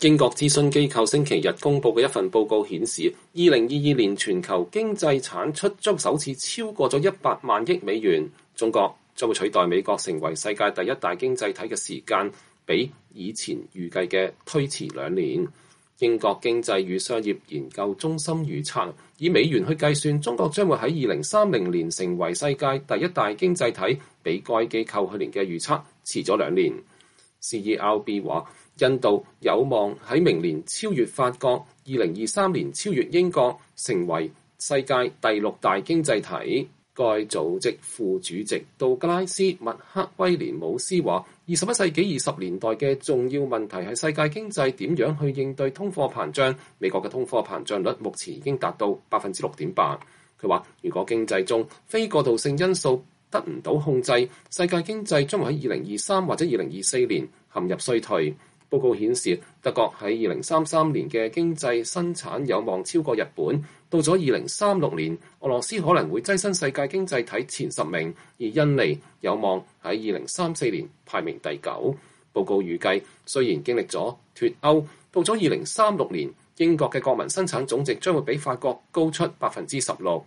英國諮詢機構星期日公佈嘅一份報告顯示，2022年全球經濟產出將首次超過咗100萬億美元。中國將會取代美國成為世界第一大經濟體嘅時間，比以前預計嘅推遲2年。英國經濟與商業研究中心預測，以美元去計算，中國將會喺2030年成為世界第一大經濟體，比該機構去年嘅預測遲咗2年。CERB 話，印度有望喺明年超越法國，2023年超越英國，成為世界第6大經濟體。該組織副主席杜格拉斯·麥克威廉姆斯話：21世紀20年代嘅重要問題係世界經濟點樣去應對通貨膨脹。美國嘅通貨膨脹率目前已經達到6.8%。佢話：如果經濟中非過渡性因素得唔到控制，世界經濟將會喺2023或者2024年陷入衰退。報告顯示，德國喺2033年嘅經濟生產有望超過日本。到咗2036年，俄羅斯可能會躋身世界經濟體前10名，而印尼有望喺2034年排名第9。報告預計，雖然經歷咗脫歐，到咗2036年，英國嘅國民生產總值將會比法國高出16%。